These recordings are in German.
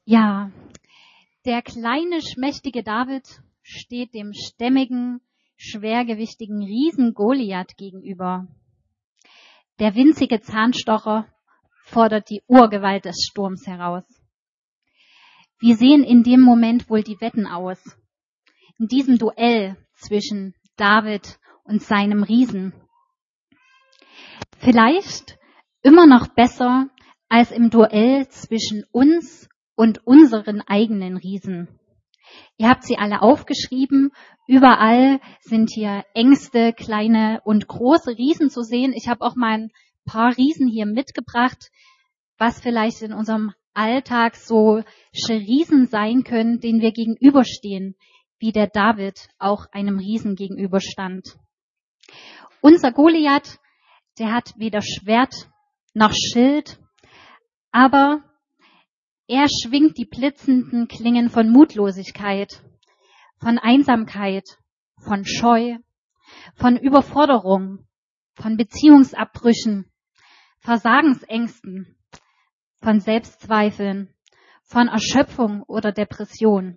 Ja, der kleine, schmächtige David steht dem stämmigen, schwergewichtigen Riesen Goliath gegenüber. Der winzige Zahnstocher fordert die Urgewalt des Sturms heraus. Wie sehen in dem Moment wohl die Wetten aus? In diesem Duell zwischen David und seinem Riesen. Vielleicht immer noch besser als im Duell zwischen uns und unseren eigenen Riesen. Ihr habt sie alle aufgeschrieben. Überall sind hier Ängste, kleine und große Riesen zu sehen. Ich habe auch mal ein paar Riesen hier mitgebracht, was vielleicht in unserem Alltag so Riesen sein können, denen wir gegenüberstehen, wie der David auch einem Riesen gegenüberstand. Unser Goliath, der hat weder Schwert noch Schild, aber er schwingt die blitzenden Klingen von Mutlosigkeit, von Einsamkeit, von Scheu, von Überforderung, von Beziehungsabbrüchen, Versagensängsten, von Selbstzweifeln, von Erschöpfung oder Depression.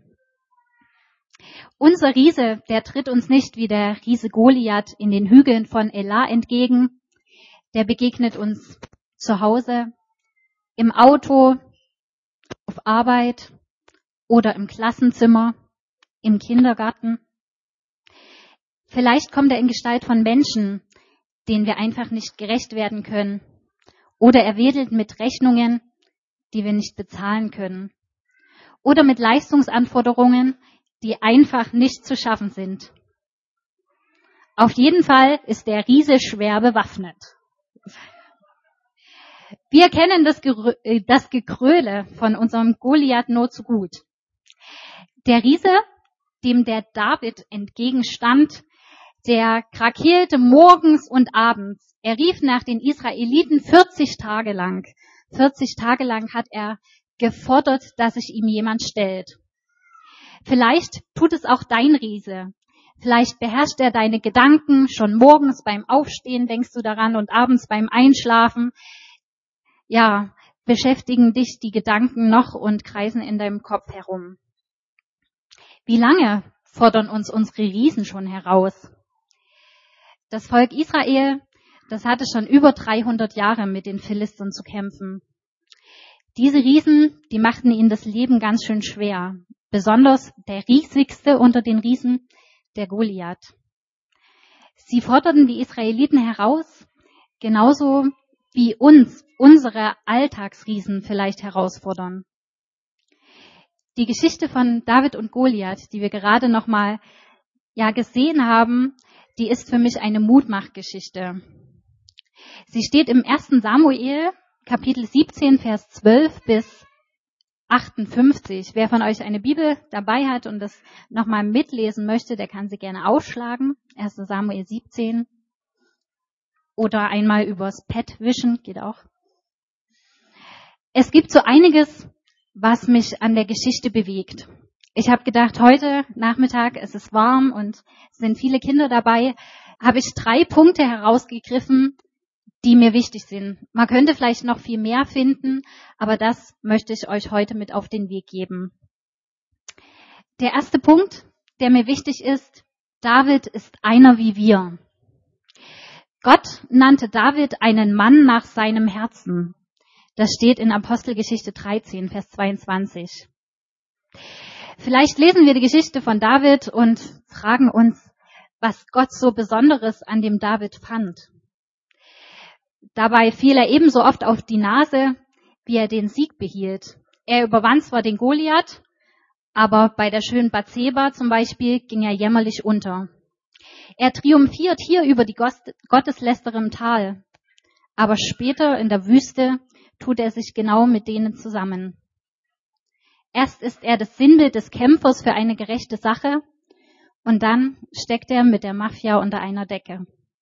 Unser Riese, der tritt uns nicht wie der Riese Goliath in den Hügeln von Elah entgegen. Der begegnet uns zu Hause, im Auto, auf Arbeit oder im Klassenzimmer, im Kindergarten. Vielleicht kommt er in Gestalt von Menschen, denen wir einfach nicht gerecht werden können. Oder er wedelt mit Rechnungen, die wir nicht bezahlen können. Oder mit Leistungsanforderungen, die einfach nicht zu schaffen sind. Auf jeden Fall ist der Riese schwer bewaffnet. Wir kennen das Gekröle von unserem Goliath nur zu gut. Der Riese, dem der David entgegenstand, der krakeelte morgens und abends. Er rief nach den Israeliten 40 Tage lang. 40 Tage lang hat er gefordert, dass sich ihm jemand stellt. Vielleicht tut es auch dein Riese. Vielleicht beherrscht er deine Gedanken. Schon morgens beim Aufstehen denkst du daran und abends beim Einschlafen. Ja, beschäftigen dich die Gedanken noch und kreisen in deinem Kopf herum. Wie lange fordern uns unsere Riesen schon heraus? Das Volk Israel, das hatte schon über 300 Jahre mit den Philistern zu kämpfen. Diese Riesen, die machten ihnen das Leben ganz schön schwer. Besonders der riesigste unter den Riesen, der Goliath. Sie forderten die Israeliten heraus, genauso wie uns unsere Alltagsriesen vielleicht herausfordern. Die Geschichte von David und Goliath, die wir gerade nochmal gesehen haben, die ist für mich eine Mutmachgeschichte. Sie steht im 1. Samuel, Kapitel 17, Vers 12 bis 58. Wer von euch eine Bibel dabei hat und das nochmal mitlesen möchte, der kann sie gerne aufschlagen. 1. Samuel 17. Oder einmal übers Pad wischen, geht auch. Es gibt so einiges, was mich an der Geschichte bewegt. Ich habe gedacht, heute Nachmittag, es ist warm und es sind viele Kinder dabei, habe ich 3 Punkte herausgegriffen, die mir wichtig sind. Man könnte vielleicht noch viel mehr finden, aber das möchte ich euch heute mit auf den Weg geben. Der erste Punkt, der mir wichtig ist, David ist einer wie wir. Gott nannte David einen Mann nach seinem Herzen. Das steht in Apostelgeschichte 13, Vers 22. Vielleicht lesen wir die Geschichte von David und fragen uns, was Gott so Besonderes an dem David fand. Dabei fiel er ebenso oft auf die Nase, wie er den Sieg behielt. Er überwand zwar den Goliath, aber bei der schönen Bathseba zum Beispiel ging er jämmerlich unter. Er triumphiert hier über die Gotteslästerer im Tal, aber später in der Wüste tut er sich genau mit denen zusammen. Erst ist er das Sinnbild des Kämpfers für eine gerechte Sache und dann steckt er mit der Mafia unter einer Decke.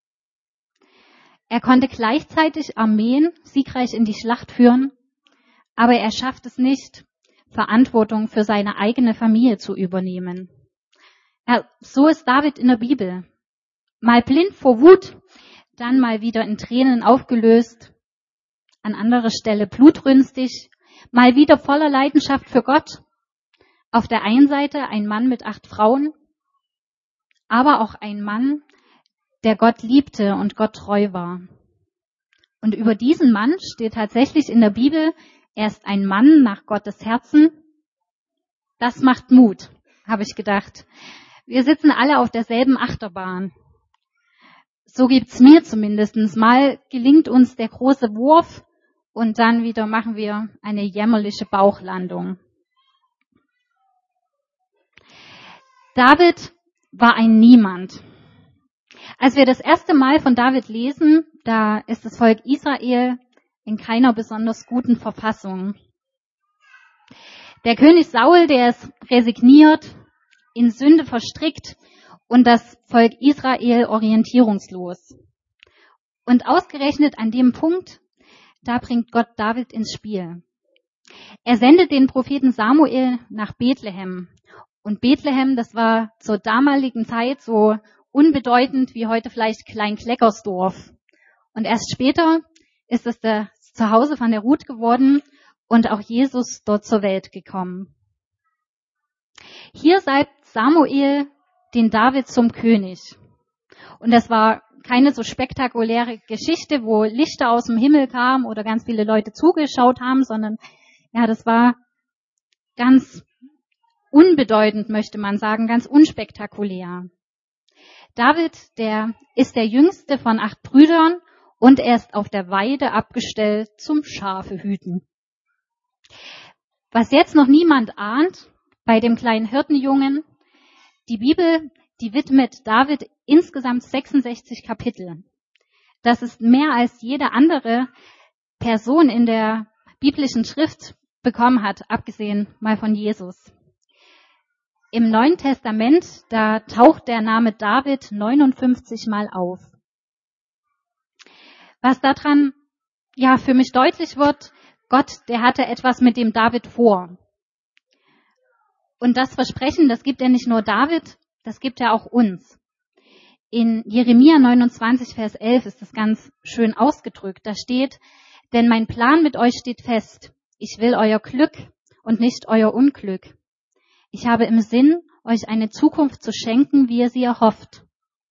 Er konnte gleichzeitig Armeen siegreich in die Schlacht führen, aber er schafft es nicht, Verantwortung für seine eigene Familie zu übernehmen. So ist David in der Bibel. Mal blind vor Wut, dann mal wieder in Tränen aufgelöst, an anderer Stelle blutrünstig, Mal wieder voller Leidenschaft für Gott. Auf der einen Seite ein Mann mit 8 Frauen, aber auch ein Mann, der Gott liebte und Gott treu war. Und über diesen Mann steht tatsächlich in der Bibel, er ist ein Mann nach Gottes Herzen. Das macht Mut, habe ich gedacht. Wir sitzen alle auf derselben Achterbahn. So gibt's mir zumindest. Mal gelingt uns der große Wurf und dann wieder machen wir eine jämmerliche Bauchlandung. David war ein Niemand. Als wir das erste Mal von David lesen, da ist das Volk Israel in keiner besonders guten Verfassung. Der König Saul, der ist resigniert, in Sünde verstrickt und das Volk Israel orientierungslos. Und ausgerechnet an dem Punkt, da bringt Gott David ins Spiel. Er sendet den Propheten Samuel nach Bethlehem. Und Bethlehem, das war zur damaligen Zeit so unbedeutend wie heute vielleicht Klein-Kleckersdorf. Und erst später ist es das Zuhause von der Ruth geworden und auch Jesus dort zur Welt gekommen. Hier salbt Samuel den David zum König. Und das war keine so spektakuläre Geschichte, wo Lichter aus dem Himmel kamen oder ganz viele Leute zugeschaut haben, sondern ja, das war ganz unbedeutend, möchte man sagen, ganz unspektakulär. David, der ist der jüngste von 8 Brüdern und er ist auf der Weide abgestellt zum Schafe hüten. Was jetzt noch niemand ahnt, bei dem kleinen Hirtenjungen, die Bibel, die widmet David insgesamt 66 Kapitel. Das ist mehr als jede andere Person in der biblischen Schrift bekommen hat, abgesehen mal von Jesus. Im Neuen Testament, da taucht der Name David 59 Mal auf. Was daran ja für mich deutlich wird, Gott, der hatte etwas mit dem David vor. Und das Versprechen, das gibt er nicht nur David, das gibt er auch uns. In Jeremia 29, Vers 11 ist das ganz schön ausgedrückt. Da steht, denn mein Plan mit euch steht fest. Ich will euer Glück und nicht euer Unglück. Ich habe im Sinn, euch eine Zukunft zu schenken, wie ihr sie erhofft.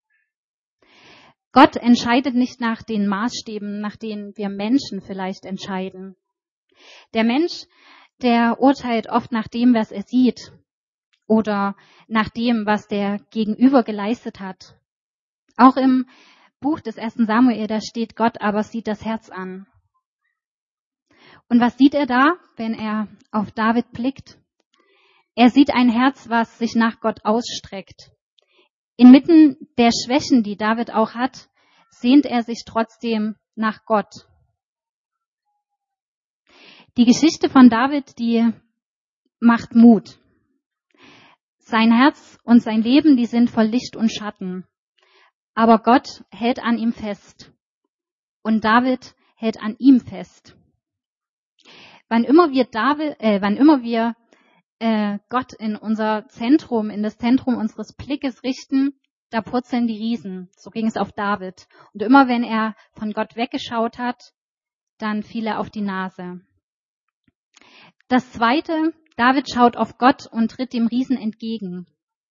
Gott entscheidet nicht nach den Maßstäben, nach denen wir Menschen vielleicht entscheiden. Der Mensch, der urteilt oft nach dem, was er sieht oder nach dem, was der Gegenüber geleistet hat. Auch im Buch des 1. Samuel, da steht Gott, aber sieht das Herz an. Und was sieht er da, wenn er auf David blickt? Er sieht ein Herz, was sich nach Gott ausstreckt. Inmitten der Schwächen, die David auch hat, sehnt er sich trotzdem nach Gott. Die Geschichte von David, die macht Mut. Sein Herz und sein Leben, die sind voll Licht und Schatten. Aber Gott hält an ihm fest. Und David hält an ihm fest. Wann immer wir Gott in unser Zentrum, in das Zentrum unseres Blickes richten, da purzeln die Riesen. So ging es auf David. Und immer wenn er von Gott weggeschaut hat, dann fiel er auf die Nase. Das Zweite, David schaut auf Gott und tritt dem Riesen entgegen.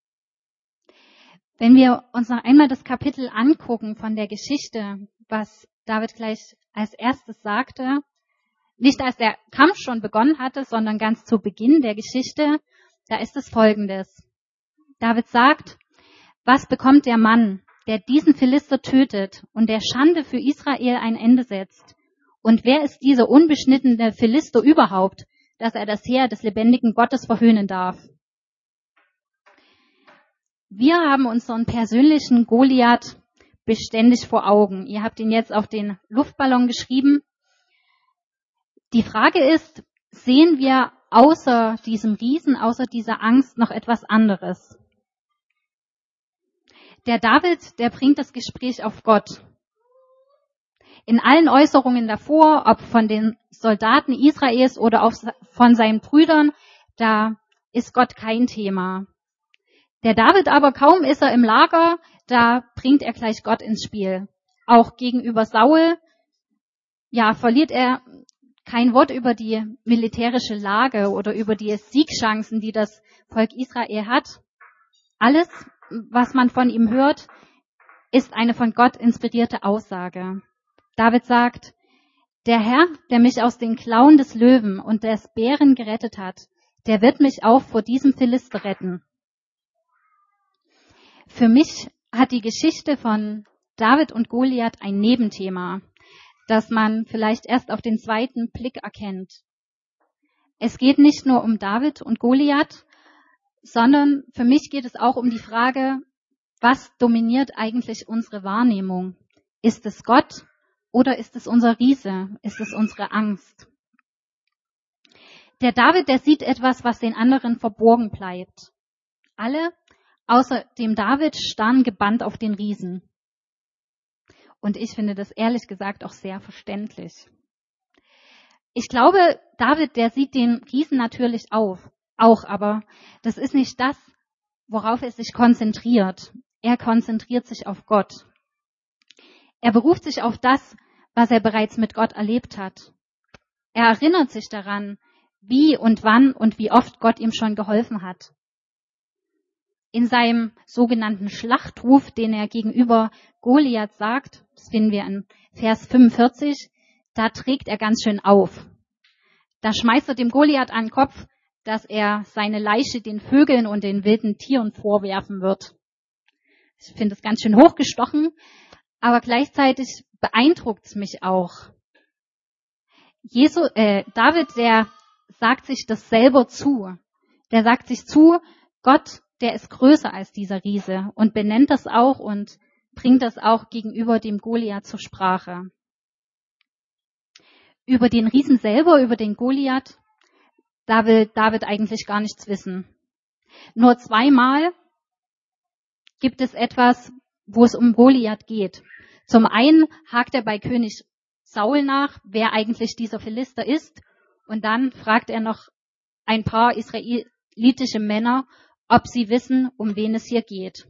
Wenn wir uns noch einmal das Kapitel angucken von der Geschichte, was David gleich als erstes sagte, nicht als der Kampf schon begonnen hatte, sondern ganz zu Beginn der Geschichte, da ist es Folgendes. David sagt, was bekommt der Mann, der diesen Philister tötet und der Schande für Israel ein Ende setzt? Und wer ist dieser unbeschnittene Philister überhaupt, dass er das Heer des lebendigen Gottes verhöhnen darf? Wir haben unseren persönlichen Goliath beständig vor Augen. Ihr habt ihn jetzt auf den Luftballon geschrieben. Die Frage ist, sehen wir außer diesem Riesen, außer dieser Angst noch etwas anderes? Der David, der bringt das Gespräch auf Gott. In allen Äußerungen davor, ob von den Soldaten Israels oder auch von seinen Brüdern, da ist Gott kein Thema. Der David aber, kaum ist er im Lager, da bringt er gleich Gott ins Spiel. Auch gegenüber Saul, ja, verliert er Kein Wort über die militärische Lage oder über die Siegchancen, die das Volk Israel hat. Alles, was man von ihm hört, ist eine von Gott inspirierte Aussage. David sagt, der Herr, der mich aus den Klauen des Löwen und des Bären gerettet hat, der wird mich auch vor diesem Philister retten. Für mich hat die Geschichte von David und Goliath ein Nebenthema, das man vielleicht erst auf den zweiten Blick erkennt. Es geht nicht nur um David und Goliath, sondern für mich geht es auch um die Frage, was dominiert eigentlich unsere Wahrnehmung? Ist es Gott oder ist es unser Riese? Ist es unsere Angst? Der David, der sieht etwas, was den anderen verborgen bleibt. Alle außer dem David starren gebannt auf den Riesen. Und ich finde das ehrlich gesagt auch sehr verständlich. Ich glaube, David, der sieht den Riesen natürlich auch, aber das ist nicht das, worauf er sich konzentriert. Er konzentriert sich auf Gott. Er beruft sich auf das, was er bereits mit Gott erlebt hat. Er erinnert sich daran, wie und wann und wie oft Gott ihm schon geholfen hat. In seinem sogenannten Schlachtruf, den er gegenüber Goliath sagt, das finden wir in Vers 45, da trägt er ganz schön auf. Da schmeißt er dem Goliath an den Kopf, dass er seine Leiche den Vögeln und den wilden Tieren vorwerfen wird. Ich finde es ganz schön hochgestochen, aber gleichzeitig beeindruckt es mich auch. David, der sagt sich das selber zu. Der sagt sich zu, Gott, der ist größer als dieser Riese und benennt das auch und bringt das auch gegenüber dem Goliath zur Sprache. Über den Riesen selber, über den Goliath, da will David eigentlich gar nichts wissen. Nur zweimal gibt es etwas, wo es um Goliath geht. Zum einen hakt er bei König Saul nach, wer eigentlich dieser Philister ist, und dann fragt er noch ein paar israelitische Männer, ob sie wissen, um wen es hier geht.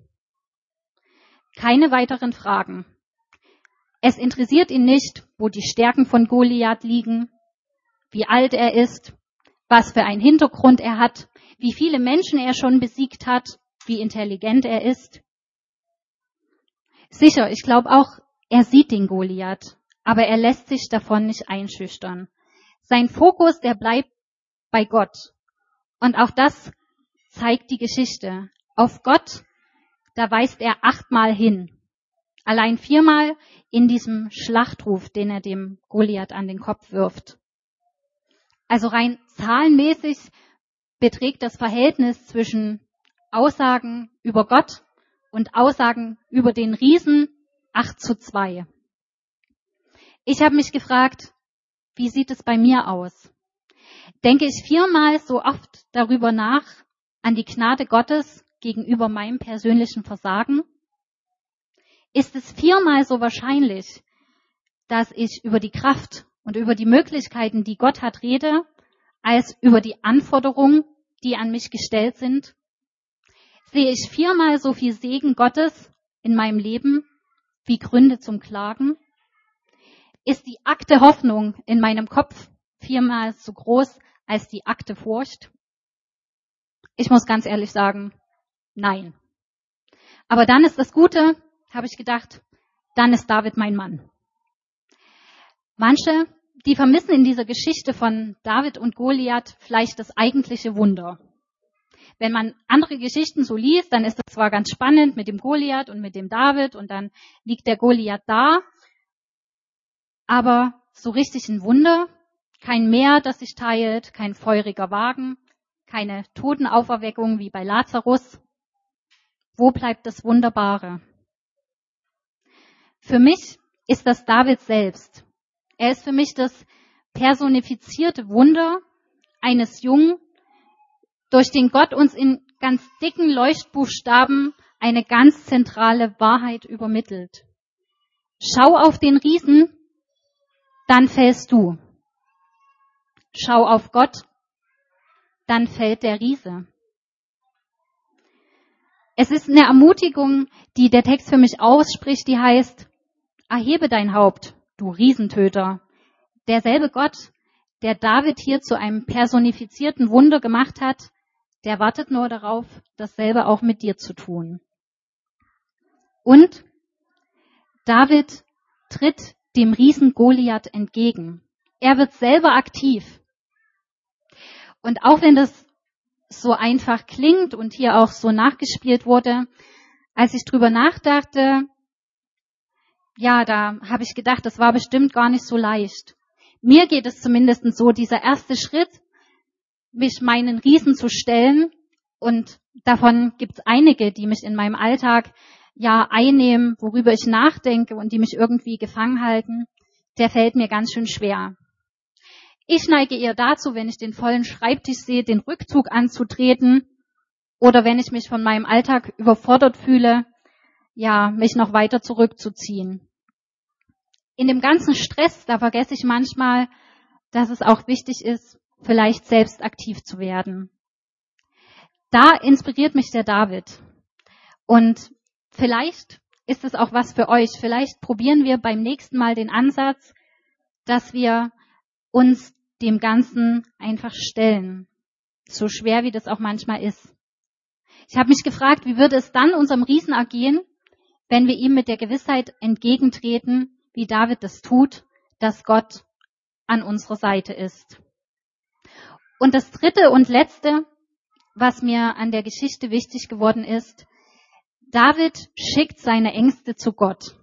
Keine weiteren Fragen. Es interessiert ihn nicht, wo die Stärken von Goliath liegen, wie alt er ist, was für einen Hintergrund er hat, wie viele Menschen er schon besiegt hat, wie intelligent er ist. Sicher, ich glaube auch, er sieht den Goliath, aber er lässt sich davon nicht einschüchtern. Sein Fokus, der bleibt bei Gott. Und auch das zeigt die Geschichte. Auf Gott, da weist er 8-mal hin. Allein 4-mal in diesem Schlachtruf, den er dem Goliath an den Kopf wirft. Also rein zahlenmäßig beträgt das Verhältnis zwischen Aussagen über Gott und Aussagen über den Riesen 8:2. Ich habe mich gefragt, wie sieht es bei mir aus? Denke ich 4-mal so oft darüber nach, an die Gnade Gottes gegenüber meinem persönlichen Versagen? Ist es 4-mal so wahrscheinlich, dass ich über die Kraft und über die Möglichkeiten, die Gott hat, rede, als über die Anforderungen, die an mich gestellt sind? Sehe ich 4-mal so viel Segen Gottes in meinem Leben wie Gründe zum Klagen? Ist die Akte Hoffnung in meinem Kopf 4-mal so groß als die Akte Furcht? Ich muss ganz ehrlich sagen, nein. Aber dann ist das Gute, habe ich gedacht, dann ist David mein Mann. Manche, die vermissen in dieser Geschichte von David und Goliath vielleicht das eigentliche Wunder. Wenn man andere Geschichten so liest, dann ist das zwar ganz spannend mit dem Goliath und mit dem David und dann liegt der Goliath da, aber so richtig ein Wunder, kein Meer, das sich teilt, kein feuriger Wagen, keine Totenauferweckung wie bei Lazarus. Wo bleibt das Wunderbare? Für mich ist das David selbst. Er ist für mich das personifizierte Wunder eines Jungen, durch den Gott uns in ganz dicken Leuchtbuchstaben eine ganz zentrale Wahrheit übermittelt. Schau auf den Riesen, dann fällst du. Schau auf Gott, dann fällt der Riese. Es ist eine Ermutigung, die der Text für mich ausspricht, die heißt, erhebe dein Haupt, du Riesentöter. Derselbe Gott, der David hier zu einem personifizierten Wunder gemacht hat, der wartet nur darauf, dasselbe auch mit dir zu tun. Und David tritt dem Riesen Goliath entgegen. Er wird selber aktiv. Und auch wenn das so einfach klingt und hier auch so nachgespielt wurde, als ich drüber nachdachte, ja, da habe ich gedacht, das war bestimmt gar nicht so leicht. Mir geht es zumindest so, dieser erste Schritt, mich meinen Riesen zu stellen, und davon gibt es einige, die mich in meinem Alltag ja einnehmen, worüber ich nachdenke und die mich irgendwie gefangen halten, der fällt mir ganz schön schwer. Ich neige eher dazu, wenn ich den vollen Schreibtisch sehe, den Rückzug anzutreten, oder wenn ich mich von meinem Alltag überfordert fühle, ja, mich noch weiter zurückzuziehen. In dem ganzen Stress, da vergesse ich manchmal, dass es auch wichtig ist, vielleicht selbst aktiv zu werden. Da inspiriert mich der David. Und vielleicht ist es auch was für euch. Vielleicht probieren wir beim nächsten Mal den Ansatz, dass wir uns dem Ganzen einfach stellen. So schwer, wie das auch manchmal ist. Ich habe mich gefragt, wie würde es dann unserem Riesen ergehen, wenn wir ihm mit der Gewissheit entgegentreten, wie David das tut, dass Gott an unserer Seite ist. Und das dritte und letzte, was mir an der Geschichte wichtig geworden ist, David schickt seine Ängste zu Gott.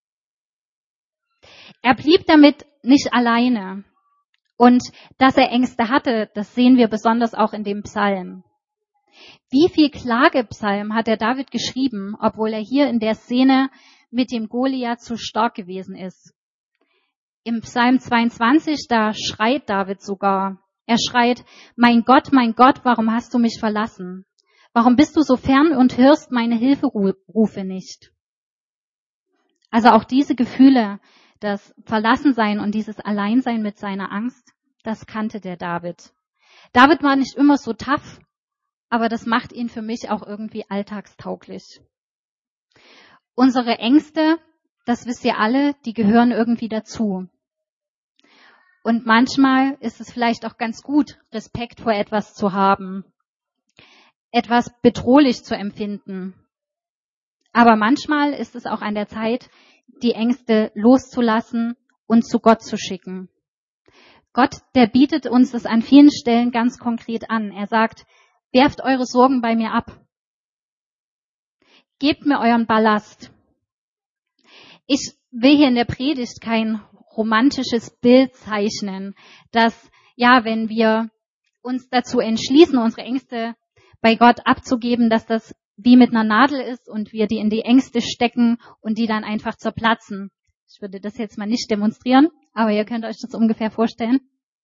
Er blieb damit nicht alleine. Und dass er Ängste hatte, das sehen wir besonders auch in dem Psalm. Wie viel Klagepsalm hat der David geschrieben, obwohl er hier in der Szene mit dem Goliath so stark gewesen ist? Im Psalm 22, da schreit David sogar. Er schreit, mein Gott, warum hast du mich verlassen? Warum bist du so fern und hörst meine Hilferufe nicht? Also auch diese Gefühle, das Verlassensein und dieses Alleinsein mit seiner Angst, das kannte der David. David war nicht immer so tough, aber das macht ihn für mich auch irgendwie alltagstauglich. Unsere Ängste, das wisst ihr alle, die gehören irgendwie dazu. Und manchmal ist es vielleicht auch ganz gut, Respekt vor etwas zu haben, etwas bedrohlich zu empfinden. Aber manchmal ist es auch an der Zeit, die Ängste loszulassen und zu Gott zu schicken. Gott, der bietet uns das an vielen Stellen ganz konkret an. Er sagt, werft eure Sorgen bei mir ab. Gebt mir euren Ballast. Ich will hier in der Predigt kein romantisches Bild zeichnen, dass, ja, wenn wir uns dazu entschließen, unsere Ängste bei Gott abzugeben, dass das wie mit einer Nadel ist und wir die in die Ängste stecken und die dann einfach zerplatzen. Ich würde das jetzt mal nicht demonstrieren, aber ihr könnt euch das ungefähr vorstellen.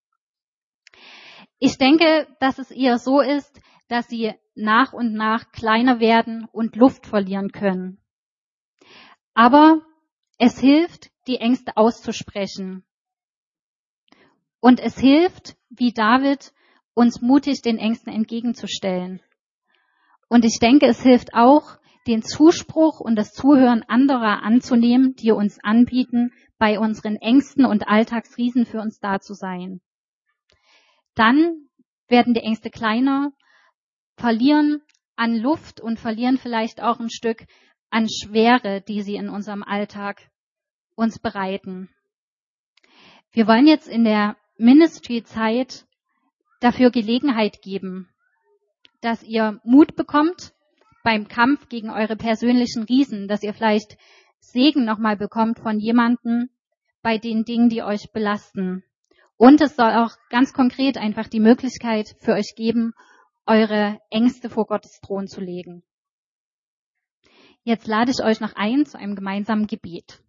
Ich denke, dass es eher so ist, dass sie nach und nach kleiner werden und Luft verlieren können. Aber es hilft, die Ängste auszusprechen. Und es hilft, wie David, uns mutig den Ängsten entgegenzustellen. Und ich denke, es hilft auch, den Zuspruch und das Zuhören anderer anzunehmen, die uns anbieten, bei unseren Ängsten und Alltagsriesen für uns da zu sein. Dann werden die Ängste kleiner, verlieren an Luft und verlieren vielleicht auch ein Stück an Schwere, die sie in unserem Alltag uns bereiten. Wir wollen jetzt in der Ministry-Zeit dafür Gelegenheit geben, dass ihr Mut bekommt beim Kampf gegen eure persönlichen Riesen, dass ihr vielleicht Segen nochmal bekommt von jemandem bei den Dingen, die euch belasten. Und es soll auch ganz konkret einfach die Möglichkeit für euch geben, eure Ängste vor Gottes Thron zu legen. Jetzt lade ich euch noch ein zu einem gemeinsamen Gebet.